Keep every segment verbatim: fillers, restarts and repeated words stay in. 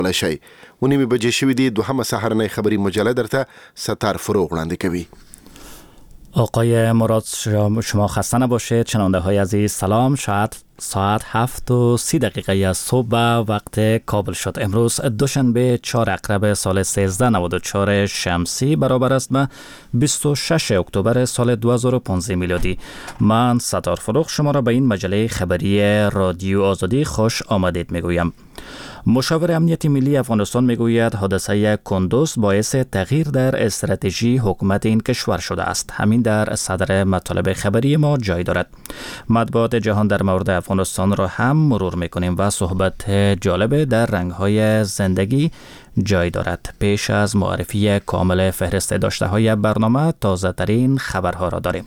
شي. و نیمه بجې شوې دي. دوهمه سهارنۍ خبری مجله درته ستار فروغ وړاندې کوي. آقای مراد شما خسته نباشید. شنونده های عزیز سلام. شاید ساعت هفت و سی دقیقه از صبح وقت کابل شد. امروز دوشنبه چهار اکتبر سال سیزده نود و چهار شمسی برابر است به بیست و شش اکتبر سال دو هزار و پانزده میلادی. من ستار فروغ شما را به این مجله خبری رادیو آزادی خوش آمدید میگویم. مشاور امنیتی ملی افغانستان میگوید حادثه کندوز باعث تغییر در استراتژی حکومت این کشور شده است. همین در صدر مطالب خبری ما جای دارد. مطبوعات جهان در مورد افغانستان را هم مرور میکنیم و صحبت جالب در رنگ‌های زندگی جای دارد. پیش از معرفی کامل فهرست داشته های برنامه تازه ترین خبرها را داریم.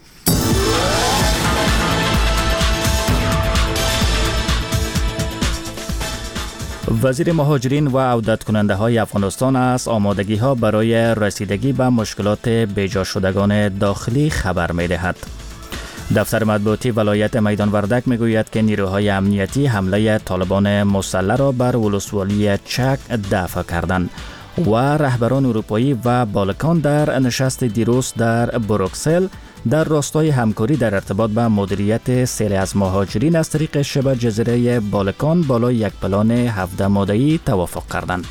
وزیر مهاجرین و عودت کننده های افغانستان از آمادگی ها برای رسیدگی به مشکلات بیجا شدگان داخلی خبر می دهد. دفتر مطبوعاتی ولایت میدان وردک می گوید که نیروهای امنیتی حمله طالبان مسلح را بر ولسوالی چک دفع کردند و رهبران اروپایی و بالکان در نشست دیروز در بروکسل در راستای همکاری در ارتباط به مدیریت سیل از مهاجرین از طریق شبه جزیره بالکان بالای یک پلان هفده ماده‌ای توافق کردند.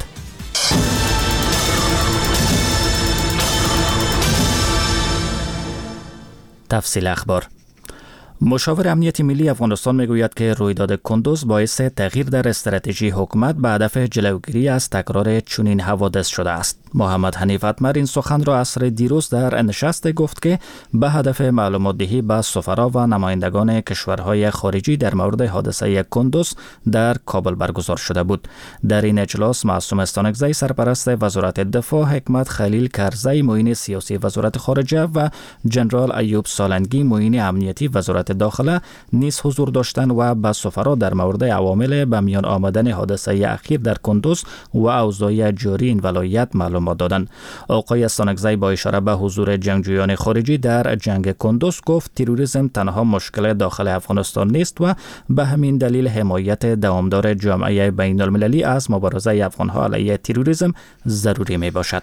تفصیل اخبار. مشاور امنیتی ملی افغانستان میگوید که رویداد کندوز باعث تغییر در استراتژی حکومت به هدف جلوگیری از تکرار چنین حوادث شده است. محمد حنیف اتمر این سخن را عصر دیروز در نشست گفت که به هدف معلومات دهی به سفرا و نمایندگان کشورهای خارجی در مورد حادثه کندوز در کابل برگزار شده بود. در این اجلاس معصوم استانکزی سرپرست وزارت دفاع، حکمت خلیل کرزی معین سیاسی وزارت خارجه و جنرال ایوب سالنگی معین امنیتی وزارت داخله نیز حضور داشتند و به سفرا در مورد عوامل به میان آمدن حادثه اخیر در کندوز و اوضاع جاری این ولایت معلومات دادند. آقای استانکزی با اشاره به حضور جنگجویان خارجی در جنگ کندوز گفت تروریسم تنها مشکل داخل افغانستان نیست و به همین دلیل حمایت دوامدار جامعه بین المللی از مبارزه افغانها علیه تروریسم ضروری می باشد.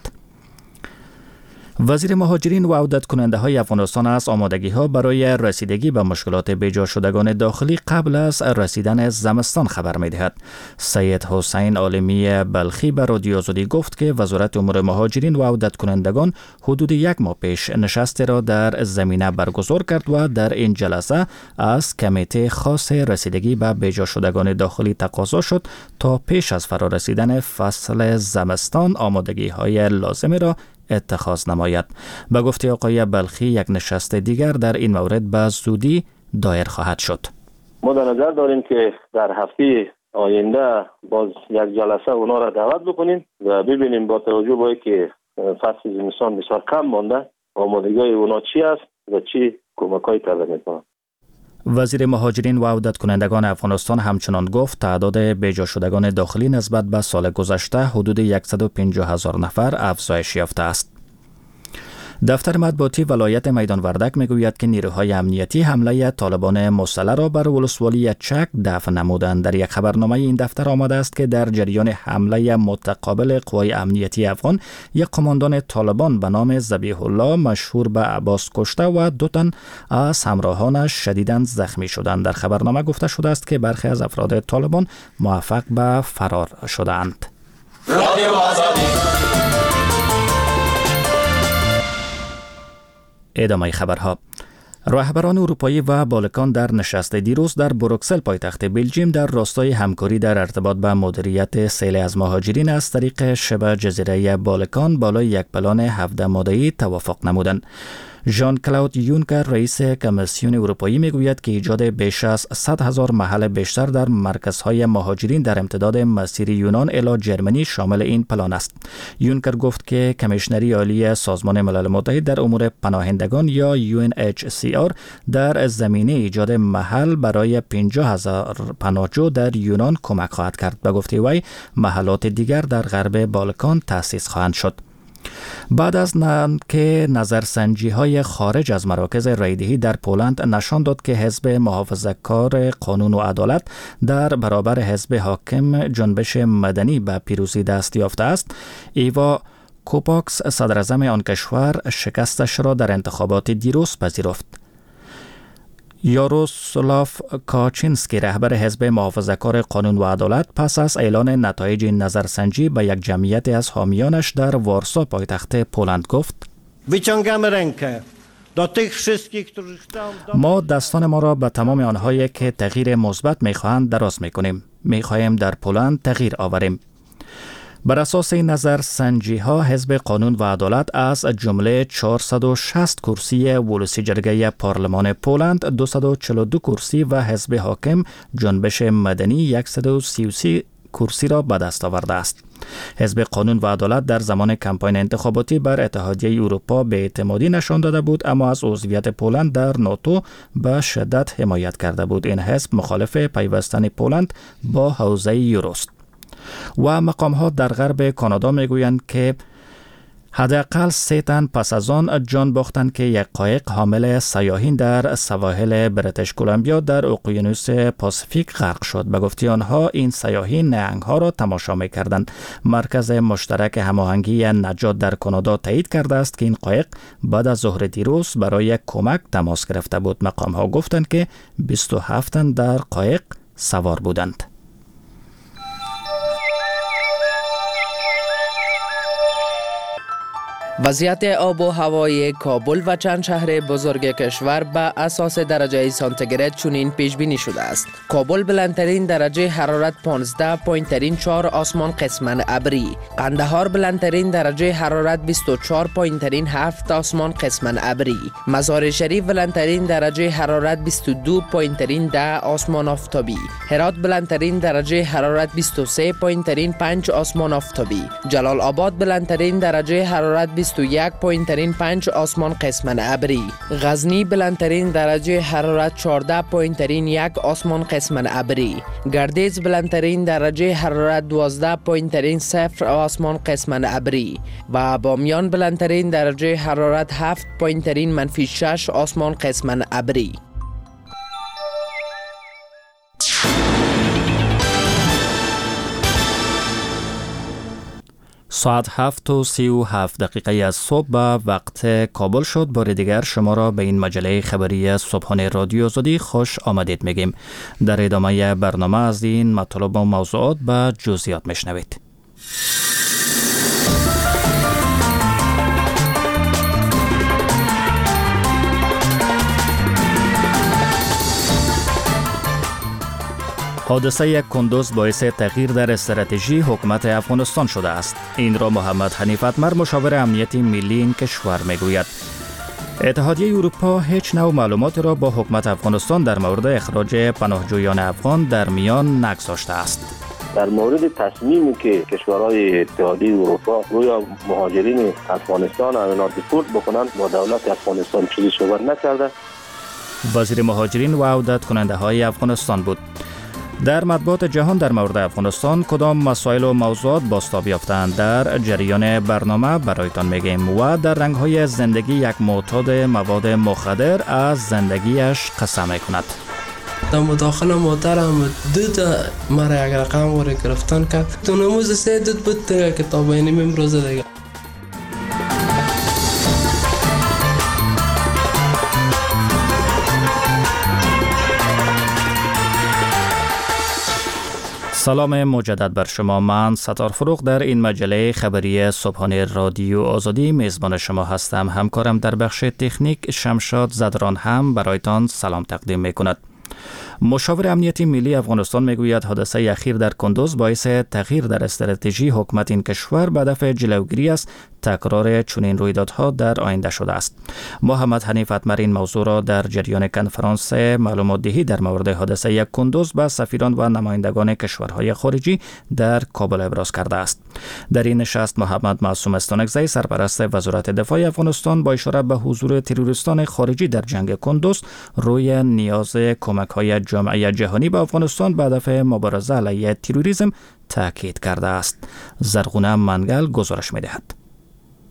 وزیر مهاجرین و عودت کننده های افغانستان از آمادگی ها برای رسیدگی به مشکلات بیجا شدگان داخلی قبل از رسیدن زمستان خبر می دهد. سید حسین عالمی بلخی به رادیو آزادی گفت که وزارت امور مهاجرین و عودت کنندگان حدود یک ماه پیش نشست را در زمینه برگزار کرد و در این جلسه از کمیته خاص رسیدگی به بیجا شدگان داخلی تقاضا شد تا پیش از فرا رسیدن فصل زمستان آمادگی های لازم را اتخاذ نماید. به گفته آقای بلخی یک نشست دیگر در این مورد به زودی دایر خواهد شد. ما در نظر داریم که در هفته آینده باز یک جلسه اونا را دعوت بکنیم و ببینیم با توجه به اینکه فصل زمستان بسیار کم مانده آمادگی اونا چی است و چی کمک‌های طلب می‌کنند. وزیر مهاجرین و عودت کنندگان افغانستان همچنان گفت تعداد بیجا شدگان داخلی نسبت به سال گذشته حدود صد و پنجاه هزار نفر افزایش یافته است. دفتر مطبوعاتی ولایت میدان وردک میگوید که نیروهای امنیتی حمله طالبان مسلح را بر ولسوالی چک دفع نمودند. در یک خبرنامه این دفتر آمده است که در جریان حمله متقابل قوای امنیتی افغان یک قماندان طالبان به نام ذبیح الله مشهور به عباس کشته و دو تن از همراهانش شدیداً زخمی شدند. در خبرنامه گفته شده است که برخی از افراد طالبان موفق به فرار شدند. ادامه خبرها. رهبران اروپایی و بالکان در نشست دیروز در بروکسل پایتخت بلژیم در راستای همکاری در ارتباط به مدیریت سیل از مهاجرین از طریق شبه جزیره بالکان بالای یک پلان هفده ماده‌ای توافق نمودند. ژان کلود یونکر رئیس کمیسیون اروپایی میگوید که ایجاد بیش از صد هزار محل بیشتر در مرکزهای مهاجرین در امتداد مسیر یونان الی جرمنی شامل این پلان است. یونکر گفت که کمیشنری عالی سازمان ملل متحد در امور پناهندگان یا یو ان اچ سی آر در زمینه ایجاد محل برای پنجاه هزار پناهجو در یونان کمک خواهد کرد. به گفته وی محلات دیگر در غرب بالکان تأسیس خواهند شد. بعد از که نظرسنجی های خارج از مراکز رایدهی در پولند نشان داد که حزب محافظه‌کار قانون و عدالت در برابر حزب حاکم جنبش مدنی به پیروزی دست یافته است، ایوا کوپاکس صدر اعظم آن کشور شکستش را در انتخابات دیروز پذیرفت. یاروسلاف کاچینسکی رهبر حزب محافظه‌کار قانون و عدالت پس از اعلان نتایج نظرسنجی به یک جمعیت از حامیانش در وارسا پایتخت پولند گفت: ما دستان ما را به تمام آنهایی که تغییر مثبت می‌خواهند دراز می‌کنیم. می‌خواهیم در پولند تغییر آوریم. بر اساس نظر سنجی ها حزب قانون و عدالت از جمله چهارصد و شصت کرسی ولسی جرگه پارلمان پولند، دویست و چهل و دو کرسی و حزب حاکم جنبش مدنی صد و سی و سه کرسی را به دست آورده است. حزب قانون و عدالت در زمان کمپاین انتخاباتی بر اتحادیه اروپا به اعتمادی نشان داده بود، اما از عضویت پولند در ناتو به شدت حمایت کرده بود. این حزب مخالف پیوستن پولند با حوزه یوروست. و مقام ها در غرب کانادا میگویند که حداقل سه تن پس از آن جان باختند که یک قایق حامل سیاحین در سواحل بریتیش کلمبیا در اقیانوس پاسیفیک غرق شد. به گفته آنها این سیاحین نهنگ ها را تماشا می‌کردند. مرکز مشترک هماهنگی نجات در کانادا تایید کرده است که این قایق بعد از ظهر دیروز برای کمک تماس گرفته بود. مقام ها گفتند که بیست و هفت تن در قایق سوار بودند. وضعیت آب و هوای کابل و چند شهر بزرگ کشور به اساس درجه سانتیگراد چنین پیش بینی شده است. کابل بلندترین درجه حرارت پانزده پایین‌ترین چهار آسمان قسمن ابری. قندهار بلندترین درجه حرارت بیست و چهار پایین‌ترین هفت آسمان قسمن ابری. مزار شریف بلندترین درجه حرارت بیست و دو پایین‌ترین ده آسمان آفتابی. هرات بلندترین درجه حرارت بیست و سه پایین‌ترین پنج آسمان آفتابی. جلال آباد بلندترین درجه حرارت بیست و یک پایین‌ترین پنج آسمان قسمن ابری. غزنی بلندترین درجه حرارت چهارده پایین‌ترین یک آسمان قسمن ابری. گردیز بلندترین درجه حرارت دوازده پایین‌ترین صفر آسمان قسمن ابری و بامیان بلندترین درجه حرارت هفت پایین‌ترین منفی شش آسمان قسمن ابری. ساعت هفت و سی و هفت دقیقه از صبح به وقت کابل شد. بار دیگر شما را به این مجله خبری صبحانه رادیو آزادی خوش آمدید میگیم. در ادامه برنامه از این مطالب و موضوعات به جزئیات میشنوید. حادثه کندوز باعث تغییر در استراتژی حکومت افغانستان شده است. این را محمد حنیف اتمر مشاور امنیتی ملی این کشور میگوید. اتحادیه اروپا هیچ نوع معلومات را با حکومت افغانستان در مورد اخراج پناهجویان افغان در میان نگذاشته است. در مورد تصمیمی که کشورهای اتحادیه اروپا روی مهاجرین افغانستان اونا دیپورت بکنند با دولت افغانستان چیزی صحبت نکرده. وزیر مهاجرین و عودت کننده های افغانستان بود. در مطبوعات جهان در مورد افغانستان کدام مسائل و موضوعات بازتاب یافتند در جریان برنامه برایتان میگیم و در رنگ‌های زندگی یک معتاد مواد مخدر از زندگیش قصه میکند. در مداخله محترم دود مرا یک رقم وری گرفتن کرد. تو نموز سه دود بود دیگه کتاب اینیم امروزه دیگه. سلام مجدد بر شما. من ستار فروغ در این مجله خبری صبحانه رادیو آزادی میزبان شما هستم. همکارم در بخش تکنیک شمشاد زدران هم برایتان سلام تقدیم میکند. مشاور امنیتی ملی افغانستان میگوید حادثه اخیر در کندوز باعث تغییر در استراتژی حکومت این کشور به هدف جلوگیری از تکرار چنین رویدادها در آینده شده است. محمد حنیف اتمر این موضوع را در جریان کنفرانس معلومات دهی در مورد حادثه کندوز به سفیران و نمایندگان کشورهای خارجی در کابل ابراز کرده است. در این نشست محمد معصوم استانکزی سرپرست وزارت دفاع افغانستان با اشاره به حضور تروریستان خارجی در جنگ کندوز روی نیاز کمک‌های جامعه جهانی به افغانستان به هدف مبارزه علیه تروریسم تاکید کرده است. زرغونه منگل گزارش می‌دهد.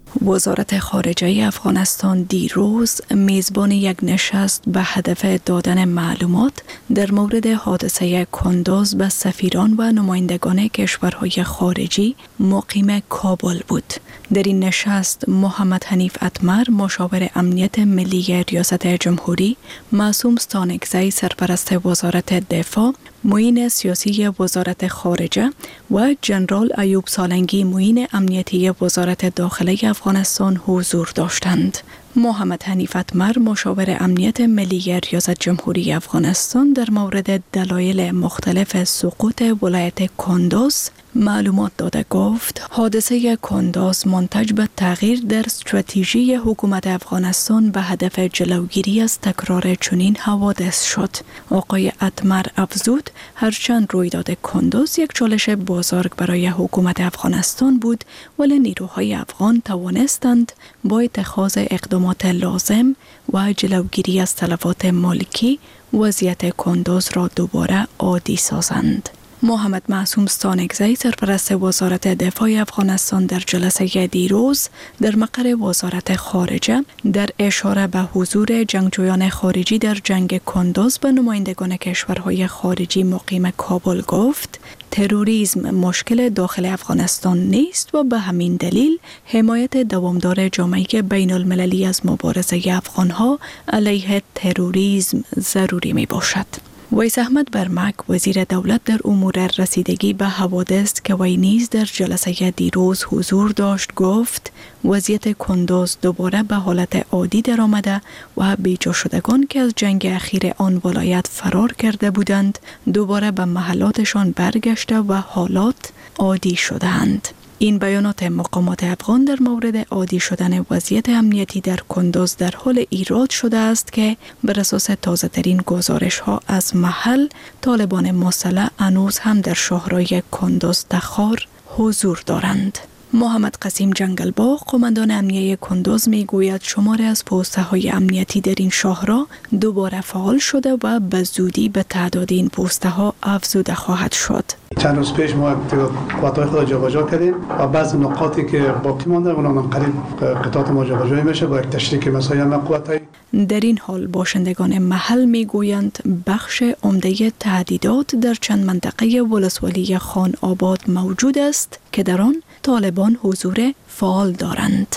وزارت خارجه افغانستان دیروز میزبان یک نشست به هدف دادن معلومات در مورد حادثه کندوز به سفیران و نمایندگان کشورهای خارجی مقیم کابل بود. در این نشست محمد حنیف اتمر مشاور امنیت ملی ریاست جمهوری، معصوم ستانکزی سرپرست وزارت دفاع، معین سیاسی وزارت خارجه و جنرال ایوب سالنگی معین امنیتی وزارت داخله افغانستان حضور داشتند. محمد حنیف اتمر مشاور امنیت ملی ریاست جمهوری افغانستان در مورد دلایل مختلف سقوط ولایت کندوز معلومات داده گفت حادثه کندوز منتج به تغییر در استراتژی حکومت افغانستان به هدف جلوگیری از تکرار چنین حوادث شد. آقای اتمر افزود هرچند رویداد کندوز یک چالش بزرگ برای حکومت افغانستان بود، ولی نیروهای افغان توانستند با اتخاذ اقدامات لازم و جلوگیری از تلفات مالکی وضعیت کندوز را دوباره عادی سازند. محمد معصوم ستانکزی سرپرست وزارت دفاع افغانستان در جلسه دیروز در مقر وزارت خارجه در اشاره به حضور جنگجویان خارجی در جنگ کندوز به نمایندگان کشورهای خارجی مقیم کابل گفت تروریسم مشکل داخل افغانستان نیست و به همین دلیل حمایت دوامدار جامعه بین المللی از مبارزه افغانها علیه تروریسم ضروری می باشد. ویس احمد برمک وزیر دولت در امور رسیدگی به حوادث که وی نیز در جلسه دیروز حضور داشت گفت وضعیت کندوز دوباره به حالت عادی در آمده و بیجا شدگان که از جنگ اخیر آن ولایت فرار کرده بودند دوباره به محلاتشان برگشته و حالات عادی شدند. این بیانات مقامات افغان در مورد عادی شدن وضعیت امنیتی در کندوز در حال ایراد شده است که بر اساس تازه ترین گزارش ها از محل طالبان مسلح هنوز هم در شهرهای کندوز تخار حضور دارند. محمد قسیم جنگلباغ قماندان امنیه کندوز می گوید شماری از پوسته های امنیتی در این شهرها دوباره فعال شده و به زودی به تعداد این پوسته ها افزوده خواهد شد. چند روز پیش ما قوت‌های خود جابجا کردیم و بعضی نقاطی که باقی مانده اونا قریب قطعات ما جابجا میشه با یک تشریک مسایم قوت‌های. در این حال باشندگان محل می گویند بخش عمده تهدیدات در چند منطقه ولسوالی خان آباد موجود است که در آن طالبان حضور فعال دارند.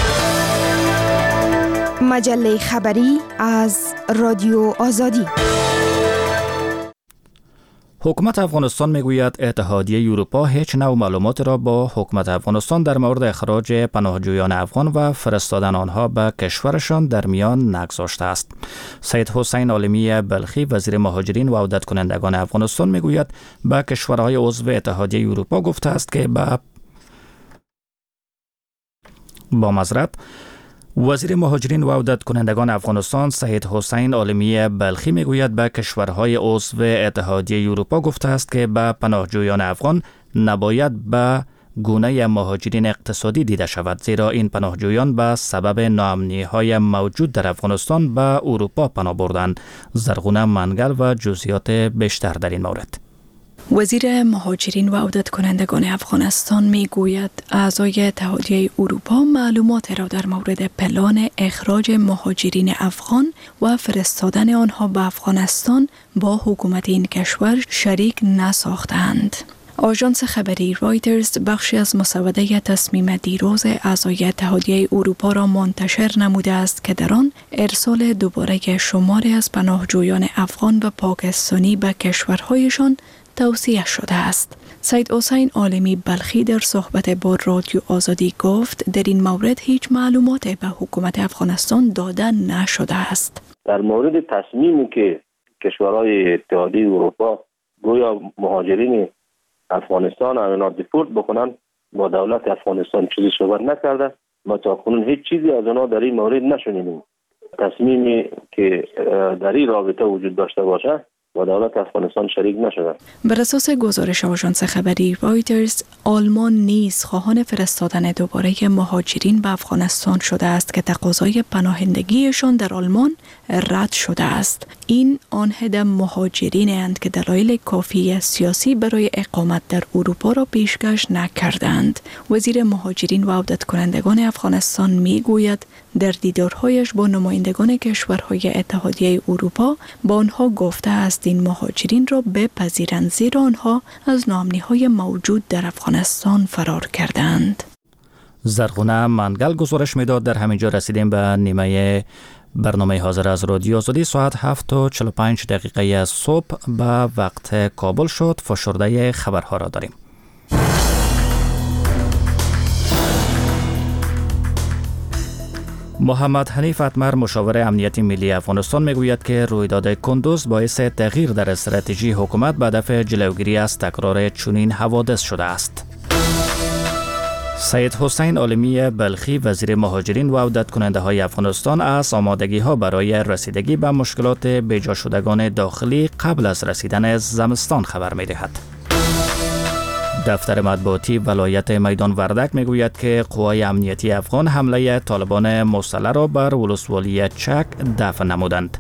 مجله خبری از رادیو آزادی. حکومت افغانستان میگوید اتحادیه اروپا هیچ نوع معلومات را با حکومت افغانستان در مورد اخراج پناهجویان افغان و فرستادن آنها به کشورشان در میان نگذاشته است. سید حسین عالمی بلخی وزیر مهاجرین و عودت کنندگان افغانستان میگوید به کشورهای عضو اتحادیه اروپا گفته است که به با معذرت وزیر مهاجرین و عودت کنندگان افغانستان سید حسین عالمی بلخی میگوید به کشورهای عضو اتحادیه اروپا گفته است که به پناهجویان افغان نباید به گونه مهاجرین اقتصادی دیده شود، زیرا این پناهجویان به سبب ناامنی‌های موجود در افغانستان به اروپا پناه بردند. زرغونه منگل و جزئیات بیشتر در این مورد. وزیر مهاجرین و عودت کنندگان افغانستان می گوید اعضای اتحادیه اروپا معلومات را در مورد پلان اخراج مهاجرین افغان و فرستادن آنها به افغانستان با حکومت این کشور شریک نساختند. آژانس خبری رایترز بخشی از مسوده تصمیم دیروز اعضای اتحادیه اروپا را منتشر نموده است که در آن ارسال دوباره شماری از پناهجویان افغان و پاکستانی به کشورهایشان توصیه شده است. سید حسین عالمی بلخی در صحبت با رادیو آزادی گفت در این مورد هیچ معلومات به حکومت افغانستان داده نشده است. در مورد تصمیمی که کشورهای اتحادیه اروپا گویا مهاجرین افغانستان اونا دیپورت بکنن با دولت افغانستان چیزی صحبت نکرده. ما تا کنون هیچ چیزی از اونا در این مورد نشنیدیم. تصمیمی که در این رابطه وجود داشته باشه و دولت افغانستان شریک نشدند. بر اساس گزارش آژانس خبری رایترز، آلمان نیز خواهان فرستادن دوباره مهاجرین به افغانستان شده است که تقاضای پناهندگیشان در آلمان رد شده است. این آن عده مهاجرین اند که دلایل کافی سیاسی برای اقامت در اروپا را پیشکش نکردند. وزیر مهاجرین و عودت کنندگان افغانستان می گوید در دیدارهایش با نمایندگان کشورهای اتحادیه اروپا با آنها گفته است این مهاجرین را بپذیرند، زیرا آنها از ناامنی‌های موجود در افغانستان فرار کردند. زرغونه منگل گزارش میداد. در همینجا رسیدیم به نیمه برنامه حاضر از رادیو آزادی. ساعت هفت و چهل و پنج دقیقه صبح به وقت کابل شد. فشرده خبرها را داریم. محمد حنیف اتمر، مشاور امنیتی ملی افغانستان، میگوید که رویداد کندوز باعث تغییر در استراتژی حکومت به هدف جلوگیری از تکرار چنین حوادث شده است. سید حسین عالمی بلخی، وزیر مهاجرین و عودت کننده های افغانستان، از آمادگی ها برای رسیدگی به مشکلات بیجا شدگان داخلی قبل از رسیدن زمستان خبر می دهد. دفتر مطبوعاتی ولایت میدان وردک میگوید که قوای امنیتی افغان حمله طالبان مسلح را بر ولسوالی چک دفع نمودند.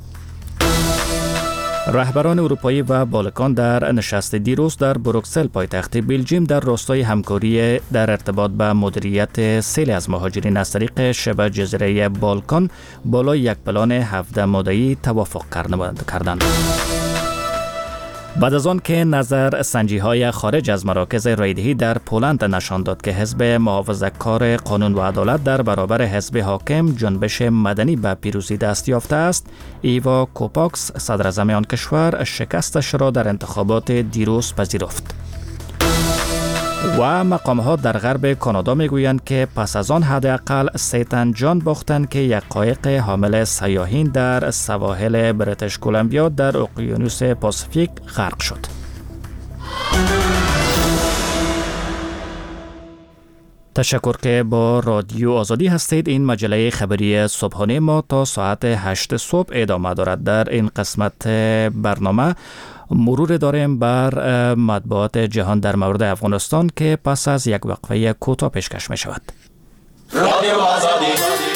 رهبران اروپایی و بالکان در نشست دیروز در بروکسل پایتخت بلژیم در راستای همکاری در ارتباط به مدیریت سیل از مهاجرین از طریق شبه جزیره بالکان بالای یک پلان هفده ماده‌ای توافق کردند. بعد از آن که نظر سنجی های خارج از مراکز رایدهی در پولند نشان داد که حزب محافظه‌کار قانون و عدالت در برابر حزب حاکم جنبش مدنی به پیروزی دست یافته است، ایوا کوپاکس، صدر اعظم آن کشور، شکستش را در انتخابات دیروز پذیرفت. و مقام‌ها در غرب کانادا میگویند که پس از آن حداقل سه تن جان باختند که یک قایق حامل سیاحین در سواحل بریتیش کلمبیا در اقیانوس پاسیفیک غرق شد. تشکر که با رادیو آزادی هستید. این مجله خبری صبحانه ما تا ساعت هشت صبح ادامه دارد. در این قسمت برنامه مرور داریم بر مطبوعات جهان در مورد افغانستان که پس از یک وقفه کوتاه پیشکش می شود. رادیو آزادی.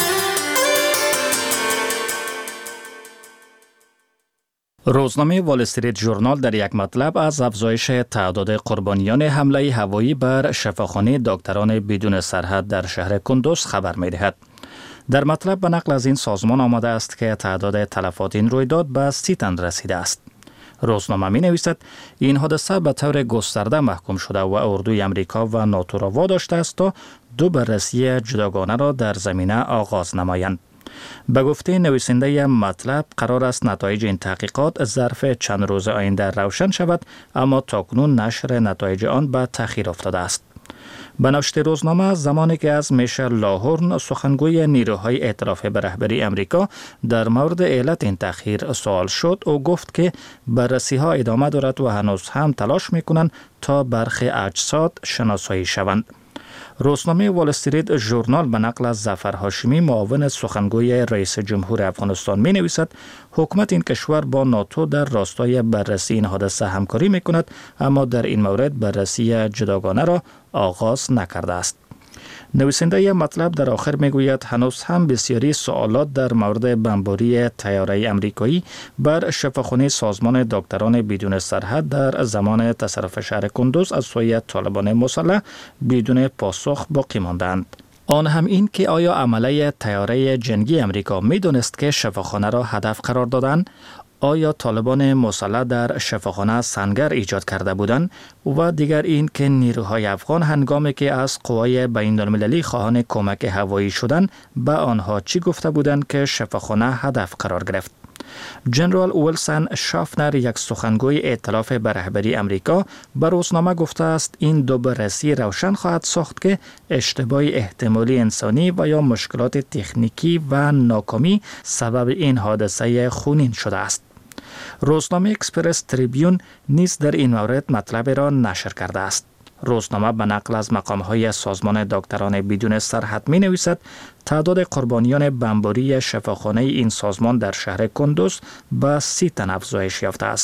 روزنامه وال استریت ژورنال در یک مطلب از افزایش تعداد قربانیان حمله هوایی بر شفاخانه دکتران بدون سرحد در شهر کندوز خبر می دهد. در مطلب به نقل از این سازمان آمده است که تعداد تلفات این رویداد به سی تن رسیده است. روزنامه می نویسد این حادثه به طور گسترده محکوم شده و اردوی امریکا و ناتو را واداشته است تا دو بررسی جداگانه را در زمینه آغاز نمایند. به گفته نویسنده مطلب قرار است نتایج این تحقیقات ظرف چند روز آینده روشن شود، اما تاکنون نشر نتایج آن به تأخیر افتاده است. به نوشته روزنامه، زمانی که از میشل لاهورن، سخنگوی نیروهای ائتلاف به رهبری امریکا، در مورد علت این تأخیر سوال شد، او گفت که بررسی ها ادامه دارد و هنوز هم تلاش میکنند تا برخی اجساد شناسایی شوند. روزنامه وال استریت ژورنال به نقل از ظفر هاشمی، معاون سخنگوی رئیس جمهور افغانستان، می نویسد حکومت این کشور با ناتو در راستای بررسی این حادثه همکاری می کند، اما در این مورد بررسی جداگانه را آغاز نکرده است. نویسنده مطلب در آخر میگوید هنوز هم بسیاری سوالات در مورد بمباری طیاره امریکایی بر شفاخانه سازمان دکتران بدون سرحد در زمان تصرف شهر کندوز از سوی طالبان مسلح بدون پاسخ باقی ماندند. آن هم این که آیا عمله طیاره جنگی امریکا میدونست که شفاخانه را هدف قرار دادند؟ آیا طالبان مسلح در شفاخانه سنگر ایجاد کرده بودند؟ و دیگر این که نیروهای افغان هنگامی که از قوای بین‌المللی خواهان کمک هوایی شدند به آنها چی گفته بودند که شفاخانه هدف قرار گرفت؟ جنرال ویلسون شافنر، یک سخنگوی ائتلاف به رهبری امریکا، به روزنامه گفته است این دو بررسی روشن خواهد ساخت که اشتباه احتمالی انسانی و یا مشکلات تکنیکی و ناکامی سبب این حادثه خونین شده است. روزنامه اکسپرس تریبیون نیز در این مورد مطلب را نشر کرده است. روزنامه به نقل از مقام‌های سازمان دکتران بدون سرحد می نویسد تعداد قربانیان بمباری شفاخانه این سازمان در شهر کندوز به سی تن افزایش یافته است.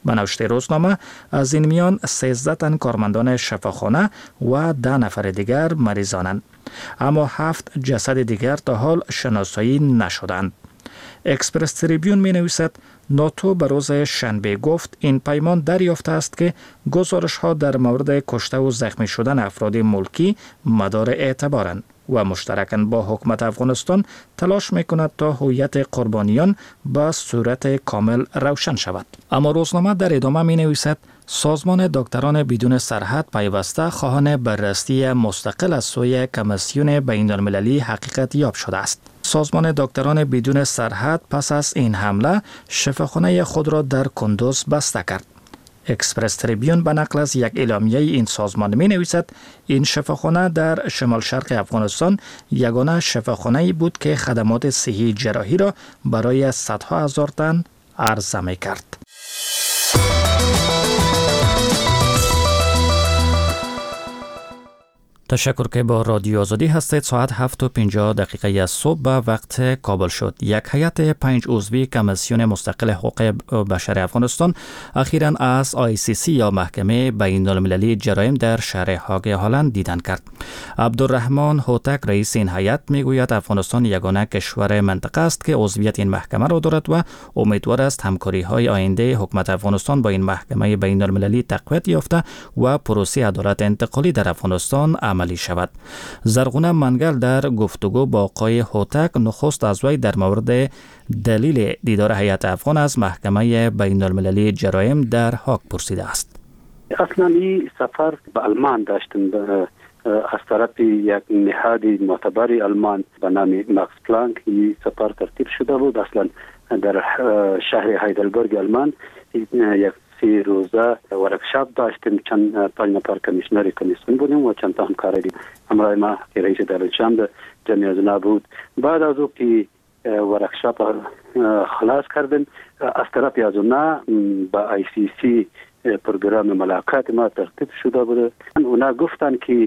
به نوشت روزنامه از این میان سیزده تن کارمندان شفاخانه و ده نفر دیگر مریضانند، اما هفت جسد دیگر تا حال شناسایی نشدند. اکسپرس تریبیون می نویسد ناتو به روز شنبه گفت این پیمان دریافته است که گزارش ها در مورد کشته و زخمی شدن افراد ملکی مدار اعتبارند و مشترکاً با حکومت افغانستان تلاش می کند تا هویت قربانیان به صورت کامل روشن شود. اما روزنامه در ادامه می نویسد سازمان دکتران بدون سرحد پیوسته خواهان بررسی مستقل از سوی کمیسیون بین‌المللی حقیقت یاب شده است. سازمان دکتران بدون سرحد پس از این حمله شفاخانه خود را در کندوز بسته کرد. اکسپرس تریبیون به نقل از یک اعلامیه این سازمان می نویسد این شفاخانه در شمال شرق افغانستان یگانه شفاخانه بود که خدمات صحی جراحی را برای صدها هزار تن عرضه می کرد. تشکر که با رادیو آزادی هستید. ساعت هفت و پنجاه دقیقه از صبح به وقت کابل شد. یک هیئت پنج عضوی کمیسیون مستقل حقوق بشر افغانستان اخیراً از آی سی سی یا محکمه بین المللی جرایم در شهر هاگ هلند دیدن کرد. عبدالرحمن هوتک رئیس این هیئت میگوید افغانستان یگانه کشور منطقه است که عضویت این محکمه را دارد و امیدوار است همکاری های آینده حکومت افغانستان با این محکمه بین المللی تقویت یافته و پروسه عدالت انتقالی در افغانستان عملی شود. زرغونه منگل در گفتگو با آقای هوتک نخست از وی در مورد دلیل دیدار هیئت افغان از محکمه بین المللی جرایم در هاگ پرسیده است. اصلا این سفر به آلمان داشتم از طرف یک نهاد معتبر آلمان به نام ماکس پلانک. این سفر ترتیب شده بود اصلا در شهر هایدلبرگ آلمان. یک سی روزه ورکشاپ داشتیم، چند پنج نفر کمیشنر کمیسیون بودیم و چند تا همکار همراه ما که رئیس دارالشام جمعی ازنا بود. بعد از او که ورکشاپ خلاص کردیم از طرف از اونا با آی سی سی پروگرام ملاقات ما ترتیب شده بود. اونا گفتن که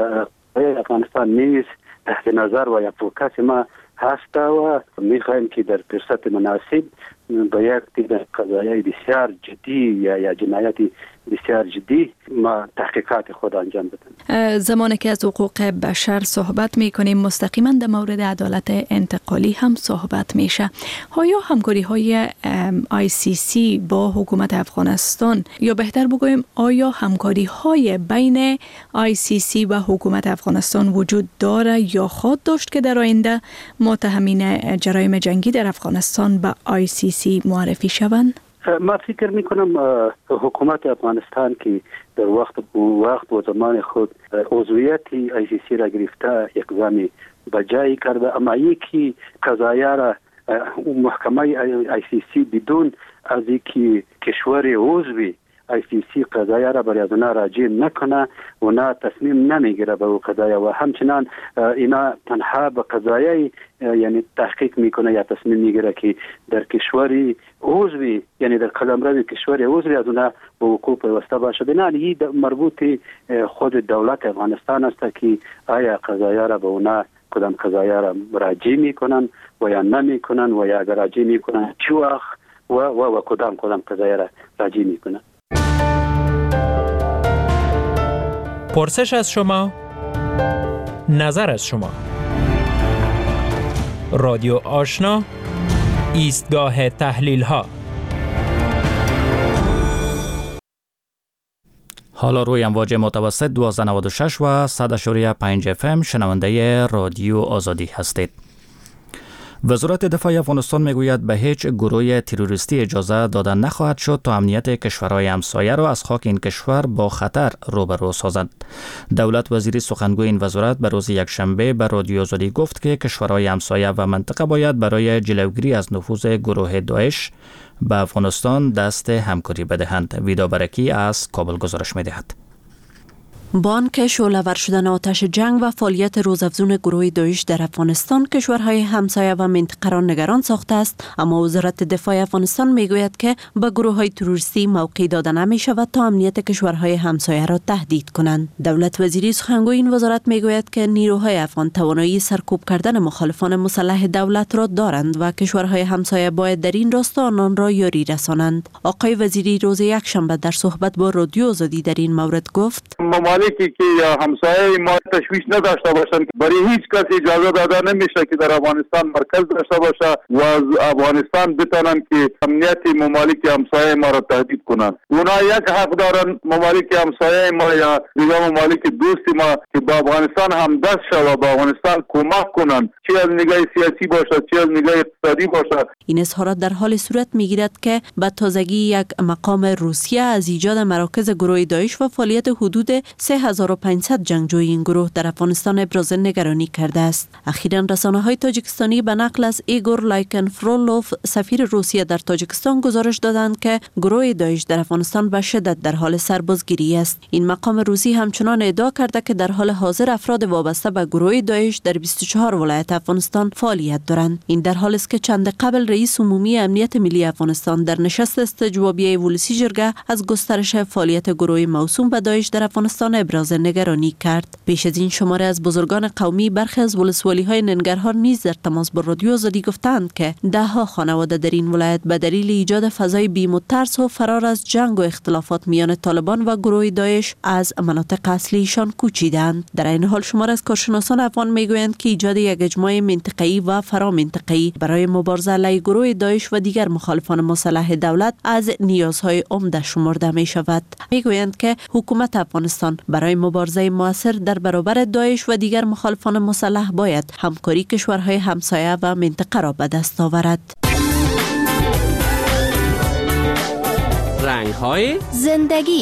افغانستان نیز تحت نظر و یا فوکس ما هست و میخوایم که در فرصت مناسب با یک قضایای بسیار جدی یا یا جنایتی بسیار جدی ما تحقیقات خود انجام بدیم. زمانی که از حقوق بشر صحبت میکنیم مستقیما در مورد عدالت انتقالی هم صحبت میشه. آیا همکاری های آی سی سی با حکومت افغانستان یا بهتر بگویم آیا همکاری های بین آی سی سی و حکومت افغانستان وجود داره یا خواهد داشت که در آینده متهمین جرایم جنگی در افغانستان به آی سی سی معرفی شوند؟ ما فکر میکنم حکومت افغانستان که در وقت وقت و زمان خود عضویت آی سی سی را گرفته اقدامی بجایی کرده، اما یکی قضایا را محکمه آی سی سی بدون از اینکه کشور عضوی آی سی سی قضایا را برای اونا راجع نکنه، اونا تصمیم نمیگیره به او قضایا و همچنان اینا تنها به قضایای یعنی تحقیق میکنه یا تصمیم میگیره که در کشوری عضوی یعنی در قلمرو کشور عضوی از اونا به وقوع پیوسته باشه. بنابراین این مربوط خود دولت افغانستان است که آیا قضایا را به اونا کدام قضایا را راجع میکنن و یا نمیکنن و یا اگر راجع میکنن چه وقت و و و کدام کدام قضایا را راجع میکنن. پرسش از شما، نظر از شما. رادیو آشنا، ایستگاه تحلیل ها. حالا روی امواج متوسط دوازده نود و شش و صد و پنج اف ام شنونده رادیو آزادی هستید. وزارت دفاع افغانستان میگوید به هیچ گروه تروریستی اجازه داده نخواهد شد تا امنیت کشورهای همسایه را از خاک این کشور با خطر روبرو سازد. دولت وزیری سخنگوی این وزارت به روز یکشنبه به رادیو آزادی گفت که کشورهای همسایه و منطقه باید برای جلوگیری از نفوذ گروه داعش به افغانستان دست همکاری بدهند. ویدا برکی از کابل گزارش می‌دهد. بانک شعله‌ور شدن آتش جنگ و فعالیت روزافزون گروه داعش در افغانستان کشورهای همسایه و منطقه را نگران ساخته است، اما وزارت دفاع افغانستان میگوید که به گروه‌های تروریستی موقع داده نمی‌شود تا امنیت کشورهای همسایه را تهدید کنند. دولت وزیری سخنگوی این وزارت میگوید که نیروهای افغان توانایی سرکوب کردن مخالفان مسلح دولت را دارند و کشورهای همسایه باید در این راستا آنان را یاری رسانند. آقای وزیری روز یکشنبه در صحبت با رادیو آزادی در این مورد گفت: ممالکی که همسایه ما تشویش نداشته باشند، برای هیچ کس اجازه داده نمیشه که در افغانستان مرکز داشته باشه و از افغانستان بتونن که امنیت ممالک همسایه ما را تهدید کنند. اونا یک حق دارن، ممالک همسایه ما یا دیگر ممالک دوست ما، که با افغانستان همدست شوند و با افغانستان کمک کنند، چه از نگاه سیاسی باشه چه از نگاه اقتصادی باشه. این اظهارات در حال صورت میگیرد که به تازگی یک مقام روسیه از ایجاد مراکز گروه داعش و فعالیت حدود سه هزار و پانصد جنگجوی این گروه در افغانستان ابراز نگرانی کرده است. اخیراً رسانه‌های تاجیکستانی به نقل از ایگور لایکنفرولوف سفیر روسیه در تاجیکستان گزارش دادند که گروه داعش در افغانستان به شدت در حال سربازگیری است. این مقام روسی همچنان ادعا کرده که در حال حاضر افراد وابسته به گروه داعش در بیست و چهار ولایت افغانستان فعالیت دارند. این در حالی است که چند قبل رئیس عمومی امنیت ملی افغانستان در نشست استجوابیه ولسی جرگه از گسترش فعالیت گروه موسوم به داعش در افغانستان ابراز نگرانی کرد. پیش از این شماره از بزرگان قومی برخی از ولسوالی‌های ننگرهار نیز در تماس با رادیو آزادی گفتند که ده ها خانواده در این ولایت به دلیل ایجاد فضای بیم و ترس و فرار از جنگ و اختلافات میان طالبان و گروه داعش از مناطق اصلیشان کوچیدند. در این حال شماره از کارشناسان افغان میگویند که ایجاد یک اجماع منطقه‌ای و فرامنطقه‌ای برای مبارزه علیه گروه داعش و دیگر مخالفان مسلح دولت از نیازهای عمده شمرده می شود. میگویند که حکومت افغانستان برای مبارزه مؤثر در برابر داعش و دیگر مخالفان مسلح باید همکاری کشورهای همسایه و منطقه را به دست آورد. رنگ‌های زندگی.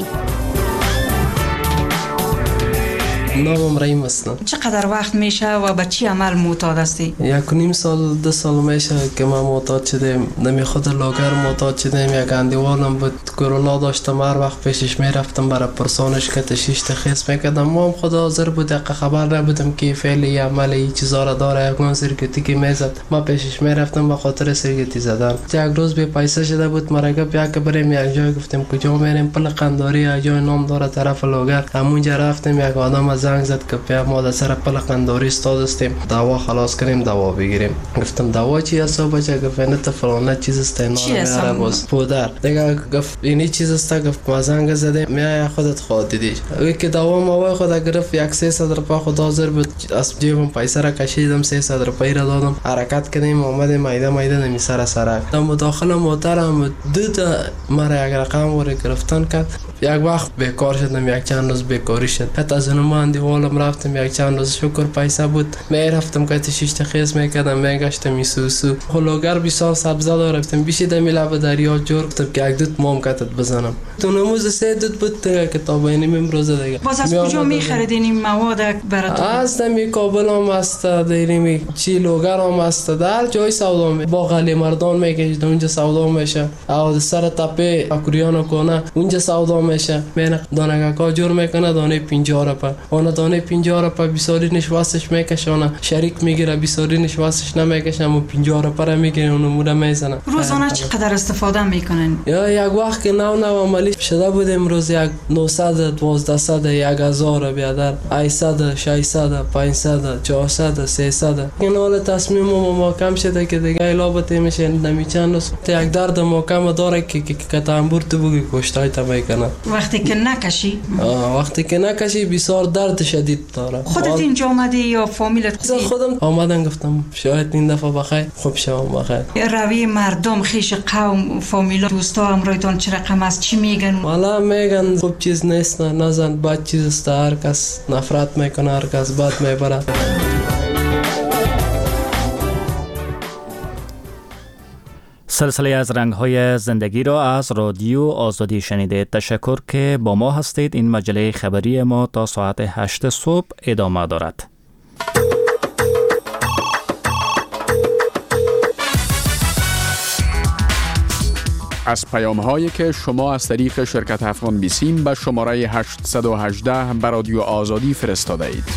نامم رحیم هستم. چقدر وقت میشه و به چی عمل معتاد هستی؟ یک و نیم سال دو سال میشه که من معتاد شدم. نمی خود لاگر معتاد شدم. یک اندیوالم بود کرونا داشتم، هر وقت پیشش میرفتم برای پرسانش که تشیش تخیص میکردم. ما هم خدا حاضر بود، یک خبر نبودم که فعلی عمل این چیزا را داره. یکون سرگتی که میزد ما پیشش میرفتم به خاطر سرگتی زدن. یک روز به پیسه شده بود مرا گفت یک بریم یک جای، گفتم کجا میریم؟ پل قنداری یک جای نام داره طرف لاگر. همونجا رفتیم، یک آدم از زنگ زد که بیا ما در سر پل قنداری استاد هستیم، دوا خلاص کنیم دوا بگیریم. گفتم دوا چی هست بچه؟ گفت نه فلان چیز است اینا میاره باز پودر دیگه. گفت این چیز است. گفت ما زنگ زدیم میای خودت خود دیدی. وی که دوا ما خود گرفت یک سیصد روپیه خود حاضر بود. از جیبم پیسه را کشیدم، سیصد روپیه را دادم، حرکت کردیم اومدیم میده میده نمی سر سرک. مداخله محترم دو تا مرا یک رقم وری گرفتن کرد. یک وقت بیکار شدم، یک چند روز بیکاری شد. حتی از اونم اندیوالم رفتم یک چند روز شکر پیسه بود میرفتم که شش تخیص میکردم میگشتم میسوسو خلوگر بسیار سبزه دارفتم بیشیدم لب دریا جور گفتم که یک دوت مام کتت بزنم. تو نموز سه دوت بود دیگه کتاب اینیم امروز دیگه. باز از کجا میخریدین این مواد براتون؟ از دمی کابل هم است، دیرمی چی لوگر هم است، در جای سودا می با غلی مردان میگشت اونجا سودا میشه. او سر تپه اکوریانو کنه اونجا سودا میشه. من دانه کا جور میکنه دانه پنجاه روپیه. اون دانه پنجاه روپیه بیساری نشواستش میکشونه، شریک میگیره بیساری نشواستش نمیکشه اما پنجاه روپیه میگیره اونو موره میزنه. روزانه چقدر استفاده میکنن؟ یا یک وقت که نو نو عملی شده بود امروز یک نهصد دوازده یک هزار بیادر هشتصد ششصد پانصد چهارصد سیصد. این حال تصمیم ما کم شده که دیگه لابد میشه نمیچند یک درد محکم داره که که تنبور تو بگی کشتای تا میکنه. وقتی که نکشی وقتی که نکشی بسیار درد شدید داره. خودت اینجا آمدی یا فامیلت؟ خودم آمدن گفتم شاید این دفعه بخیر خوب شوم بخیر. روی مردم خیش قوم فامیلا دوستا همراهتون چه رقم است؟ چی میگن؟ والا میگن خوب چیز نیست، نزن بد چیز است، هر کس نفرت میکنه، هر کس بد میبره. سلسله از رنگ‌های زندگی را از رادیو آزادی شنیدید. تشکر که با ما هستید. این مجله خبری ما تا ساعت هشت صبح ادامه دارد. از پیام هایی که شما از طریق شرکت افغان بیسیم به شماره هشت یک هشت به رادیو آزادی فرستاده اید.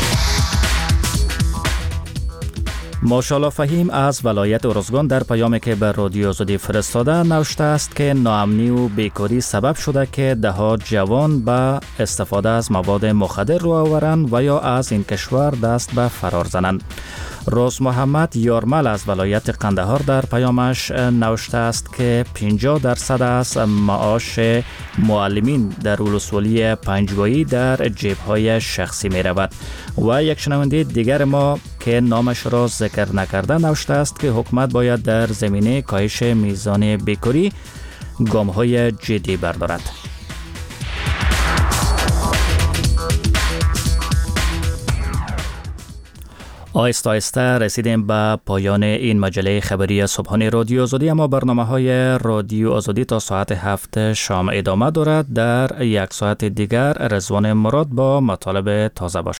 ماشاءالله فهیم از ولایت ارزگان در پیامی که به رادیو آزادی فرستاده نوشته است که ناامنی و بیکاری سبب شده که ده ها جوان به استفاده از مواد مخدر رو آورند و یا از این کشور دست به فرار زنند. روز محمد یارمل از ولایت قندهار در پیامش نوشته است که پنجاه درصد از معاش معلمین در ولسوالی پنجگاهی در جیب‌های شخصی می رود. و یک شنونده دیگر ما که نامش را ذکر نکرده نوشته است که حکومت باید در زمینه کاهش میزان بیکاری گام‌های جدی بردارد. آهسته آهسته رسیدیم به پایان این مجله خبری صبحانه رادیو آزادی، اما برنامه های رادیو آزادی تا ساعت هفت شام ادامه دارد. در یک ساعت دیگر رضوان مراد با مطالب تازه باشد.